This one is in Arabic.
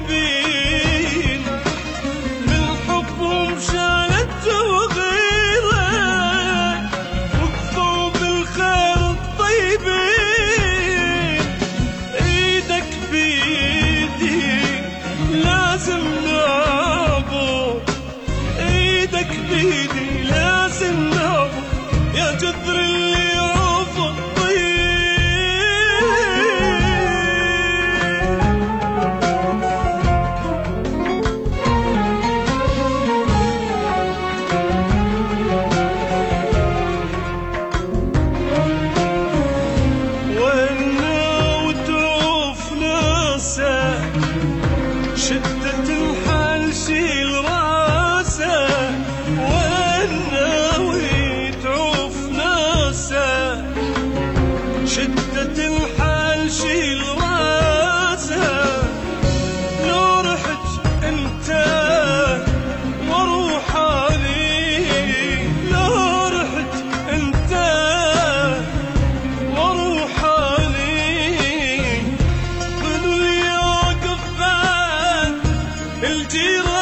طيبين من حبهم شالت وغيره وقفوا بالخير الطيبين. ايدك بيدي لازم نعبر، ايدك بيدي لازم نعبر يا جذر اللي يعوف شدة الحال شيل راسه، وين ناوي تعوف ناسه. شدة الحال شيل راسه، لو رحت انت واروح علي، لو رحت انت واروح علي. خذوا يا قفال الجيران